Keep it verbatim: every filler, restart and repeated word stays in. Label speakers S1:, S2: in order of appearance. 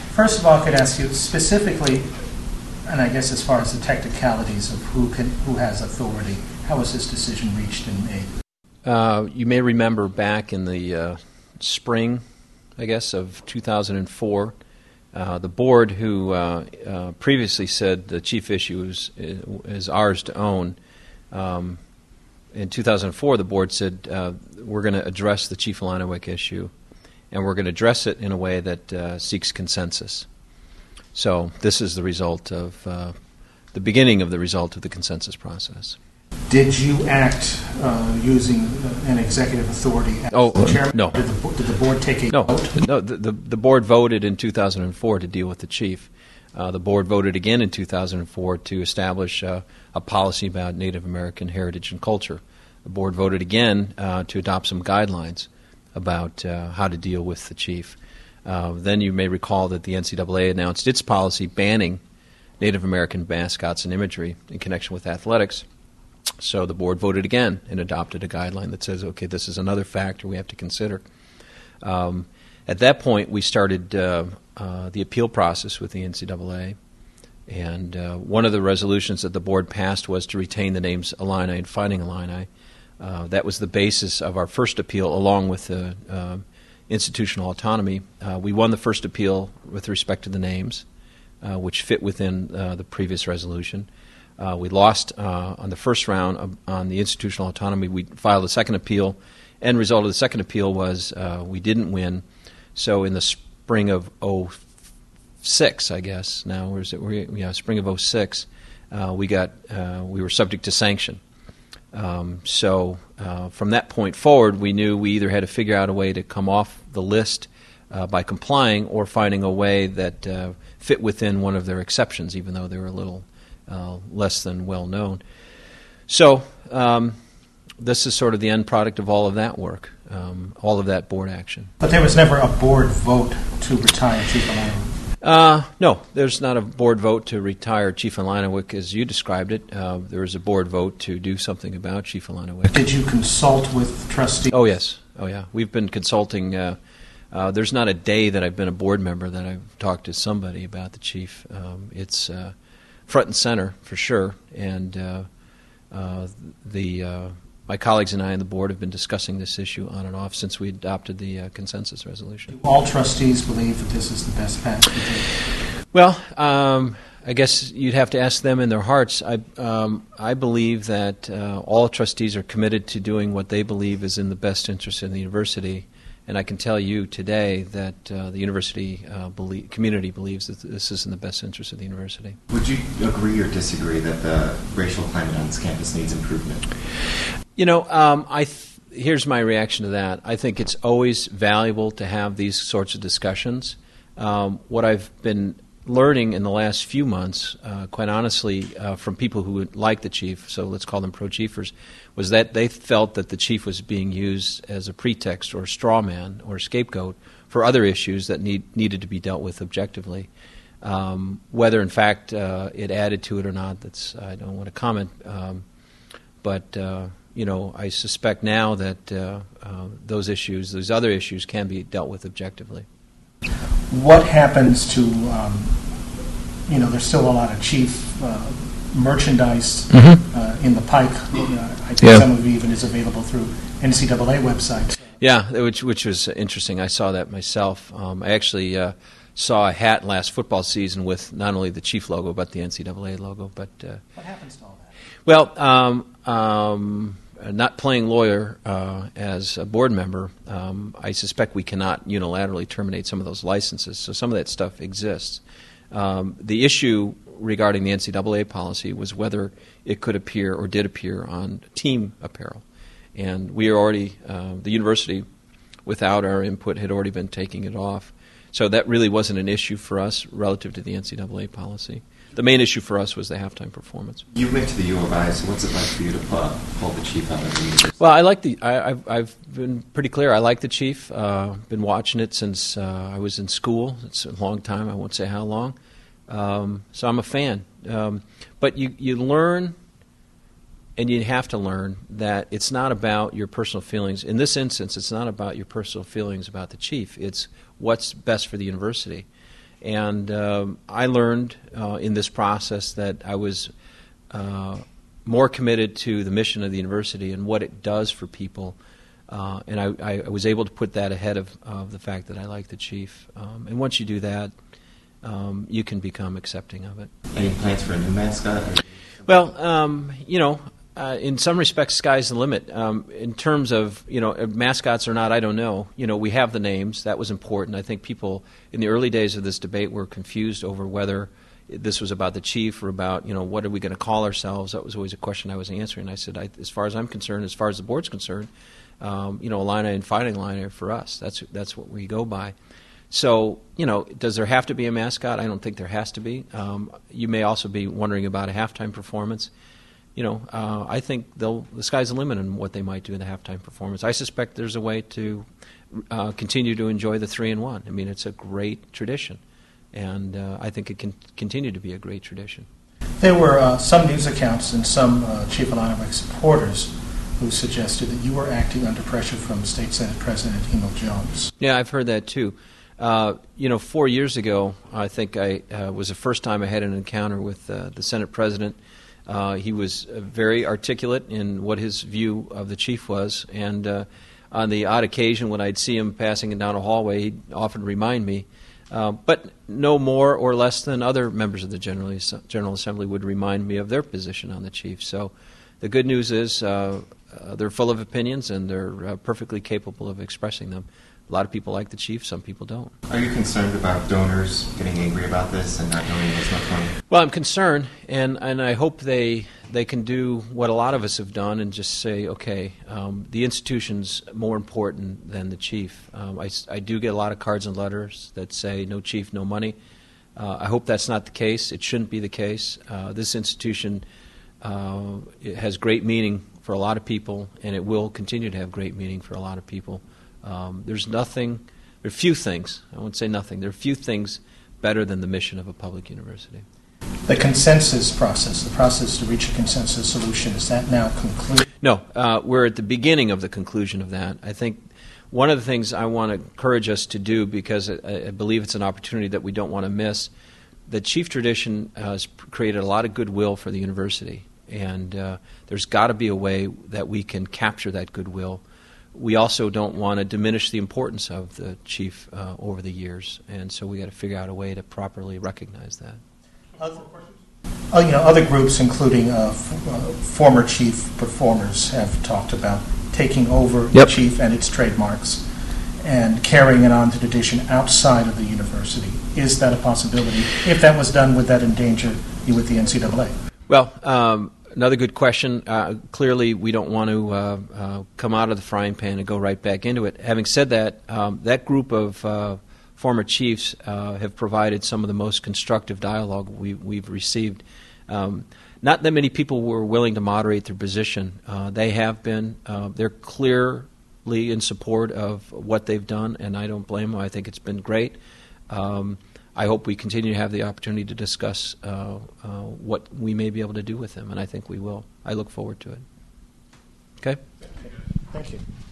S1: First of all, I could ask you specifically, and I guess as far as the technicalities of who can, who has authority, how was this decision reached and made?
S2: Uh, you may remember back in the uh, spring, I guess, of two thousand four, uh, the board who uh, uh, previously said the chief issue is, is ours to own, um, in two thousand four the board said uh, we're going to address the Chief Illiniwek issue, and we're going to address it in a way that uh, seeks consensus. So this is the result of, uh, the beginning of the result of the consensus process.
S1: Did you act uh, using an executive authority as
S2: oh,
S1: the chairman?
S2: No.
S1: Did the, did the board take a
S2: no,
S1: vote?
S2: No, the, the, the board voted in two thousand four to deal with the chief. Uh, the board voted again in two thousand four to establish uh, a policy about Native American heritage and culture. The board voted again uh, to adopt some guidelines about uh, how to deal with the chief. Uh, then you may recall that the N C double A announced its policy banning Native American mascots and imagery in connection with athletics. So the board voted again and adopted a guideline that says, okay, this is another factor we have to consider. Um, at that point, we started uh, uh, the appeal process with the N C double A, and uh, one of the resolutions that the board passed was to retain the names Illini and Fighting Illini. Uh, that was the basis of our first appeal, along with the uh, institutional autonomy. Uh, we won the first appeal with respect to the names, uh, which fit within uh, the previous resolution. Uh, we lost uh, on the first round of, on the institutional autonomy. We filed a second appeal. End result of the second appeal was uh, we didn't win. So in the spring of oh six, I guess now, or is it? Yeah, spring of oh six, uh, we got uh, we were subject to sanction. Um, so uh, from that point forward, we knew we either had to figure out a way to come off the list uh, by complying, or finding a way that uh, fit within one of their exceptions, even though they were a little Uh, less than well known. So um, this is sort of the end product of all of that work, um, all of that board action.
S1: But there was never a board vote to retire Chief Illiniwek?
S2: Uh, no, there's not a board vote to retire Chief Illiniwek as you described it. Uh, there was a board vote to do something about Chief Illiniwek.
S1: Did you consult with trustees?
S2: Oh, yes. Oh, yeah. We've been consulting. Uh, uh, there's not a day that I've been a board member that I've talked to somebody about the chief. Um, it's uh, front and center for sure, and uh, uh, the uh, my colleagues and I on the board have been discussing this issue on and off since we adopted the uh, consensus resolution.
S1: Do all trustees believe that this is the best path to take?
S2: Well, um, I guess you'd have to ask them in their hearts. I um, I believe that uh, all trustees are committed to doing what they believe is in the best interest of the university. And I can tell you today that uh, the university uh, belie- community believes that this is in the best interest of the university.
S3: Would you agree or disagree that the racial climate on this campus needs improvement?
S2: You know, um, I th- here's my reaction to that. I think it's always valuable to have these sorts of discussions. Um, what I've been learning in the last few months, uh, quite honestly, uh, from people who like the chief, so let's call them pro-chiefers, was that they felt that the chief was being used as a pretext or a straw man or a scapegoat for other issues that need, needed to be dealt with objectively. Um, whether, in fact, uh, it added to it or not, that's I don't want to comment. Um, but, uh, you know, I suspect now that uh, uh, those issues, those other issues, can be dealt with objectively.
S1: What happens to, um, you know, there's still a lot of chief uh, merchandise mm-hmm. uh, in the Pike. Uh, I think yeah. some of it even is available through N C double A websites.
S2: Yeah, which which was interesting. I saw that myself. Um, I actually uh, saw a hat last football season with not only the chief logo but the N C double A logo. But uh,
S1: what happens to all that?
S2: Well, um, um, not playing lawyer uh, as a board member, um, I suspect we cannot unilaterally terminate some of those licenses. So some of that stuff exists. Um, the issue regarding the N C double A policy was whether it could appear or did appear on team apparel. And we are already, uh, the university, without our input, had already been taking it off. So that really wasn't an issue for us relative to the N C double A policy. The main issue for us was the halftime performance.
S3: You went to the U of I, so what's it like for you to uh, hold the chief out of the university?
S2: Well, I like the. I, I've, I've been pretty clear. I like the chief. Uh, been watching it since uh, I was in school. It's a long time. I won't say how long. Um, so I'm a fan. Um, but you you learn, and you have to learn that it's not about your personal feelings. In this instance, it's not about your personal feelings about the chief. It's what's best for the university. And um, I learned uh, in this process that I was uh, more committed to the mission of the university and what it does for people. Uh, and I, I was able to put that ahead of, of the fact that I like the chief. Um, and once you do that, um, you can become accepting of it.
S3: Any plans for a new mascot? Or?
S2: Well, um, you know, uh, in some respects, sky's the limit. Um, in terms of, you know, mascots or not, I don't know. You know, we have the names. That was important. I think people in the early days of this debate were confused over whether this was about the chief or about, you know, what are we going to call ourselves. That was always a question I was answering. I said, I, as far as I'm concerned, as far as the board's concerned, um, you know, Illini and Fighting Illini are for us. That's that's what we go by. So, you know, does there have to be a mascot? I don't think there has to be. Um, you may also be wondering about a halftime performance. You know, uh, I think they'll, the sky's the limit on what they might do in the halftime performance. I suspect there's a way to uh, continue to enjoy the three and one. I mean, it's a great tradition, and uh, I think it can continue to be a great tradition.
S1: There were uh, some news accounts and some uh, Chief Illini supporters who suggested that you were acting under pressure from State Senate President Emil Jones.
S2: Yeah, I've heard that too. Uh, you know, four years ago, I think I uh, was the first time I had an encounter with uh, the Senate President. Uh, he was uh, very articulate in what his view of the chief was, and uh, on the odd occasion when I'd see him passing down a hallway, he'd often remind me, uh, but no more or less than other members of the General, General Assembly would remind me of their position on the chief. So the good news is uh, uh, they're full of opinions, and they're uh, perfectly capable of expressing them. A lot of people like the chief, some people don't.
S3: Are you concerned about donors getting angry about this and not donating as much money?
S2: Well, I'm concerned, and, and I hope they they can do what a lot of us have done and just say, okay, um, the institution's more important than the chief. Um, I, I do get a lot of cards and letters that say, no chief, no money. Uh, I hope that's not the case. It shouldn't be the case. Uh, this institution uh, it has great meaning for a lot of people, and it will continue to have great meaning for a lot of people. Um, there's nothing, there are few things, I won't say nothing, there are few things better than the mission of a public university.
S1: The consensus process, the process to reach a consensus solution, is that now concluded?
S2: No, uh, we're at the beginning of the conclusion of that. I think one of the things I want to encourage us to do, because I, I believe it's an opportunity that we don't want to miss, the chief tradition has created a lot of goodwill for the university, and uh, there's got to be a way that we can capture that goodwill. We also don't want to diminish the importance of the chief uh, over the years, and so we got to figure out a way to properly recognize that.
S1: Other, uh, you know, other groups, including uh, f- uh, former chief performers, have talked about taking over
S2: Yep.
S1: the chief and its trademarks and carrying it on to tradition outside of the university. Is that a possibility? If that was done, would that endanger you with the N C double A?
S2: Well, um, another good question. Uh, clearly, we don't want to uh, uh, come out of the frying pan and go right back into it. Having said that, um, that group of uh, former chiefs uh, have provided some of the most constructive dialogue we, we've received. Um, not that many people were willing to moderate their position. Uh, they have been. Uh, they're clearly in support of what they've done, and I don't blame them. I think it's been great. Um, I hope we continue to have the opportunity to discuss uh, uh, what we may be able to do with them, and I think we will. I look forward to it. Okay?
S1: Thank you.